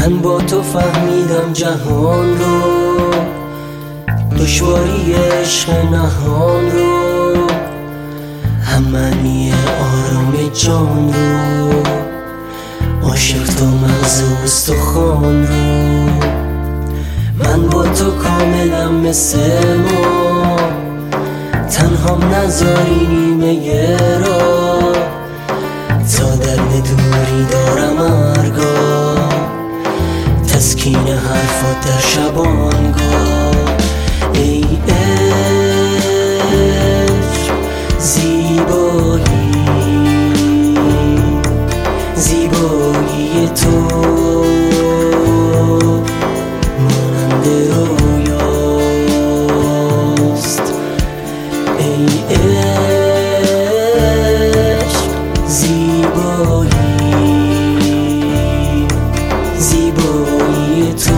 من با تو فهمیدم جهان رو، دشواری عشق نهان رو، هم معنی آرام جان رو، عاشق تا مغز و استخوان رو. من با تو کاملم مثل ما، تنهام نذاری نیمه را، تا در دوری دارم ارگاه، تسکین حرفات در شبانگاه. ای عشق زیبایی، زیبایی تو مانند رویاست. ای عشق زیبایی، زیبایی تو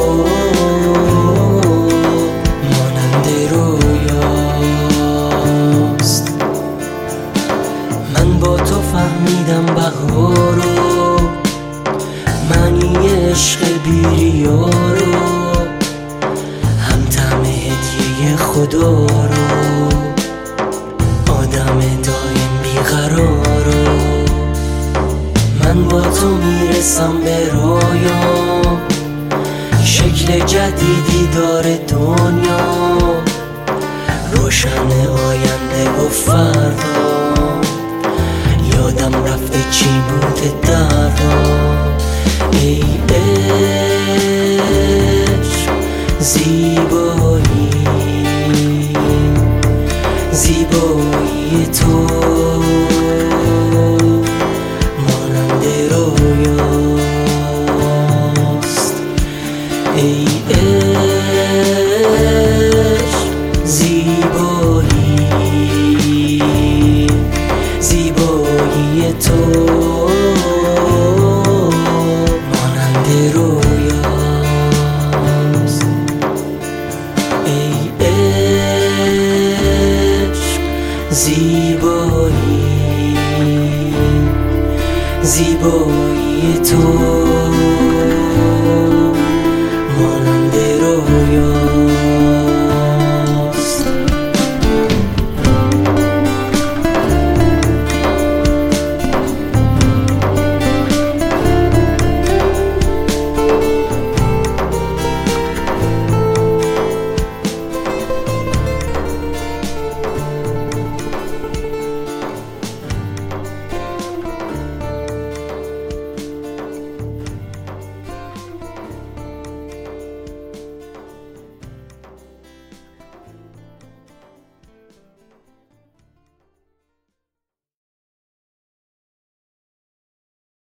مانند رویاست. من با تو فهمیدم بهار رو، معنی عشق بی‌ریا رو، هم طعم هدیه خدا رو، آدم دایم بیقرار رو. من با تو میرسم به رویام، شکل جدیدی داره دنیا، روشن آینده و فردا، یادم رفته چی بوده دردا. ای عشق زیبایی، زیبایی تو مانند رویاست. ای عشق زیبایی، زیبایی تو مانند رویاست. ای عشق زیبایی، زیبایی تو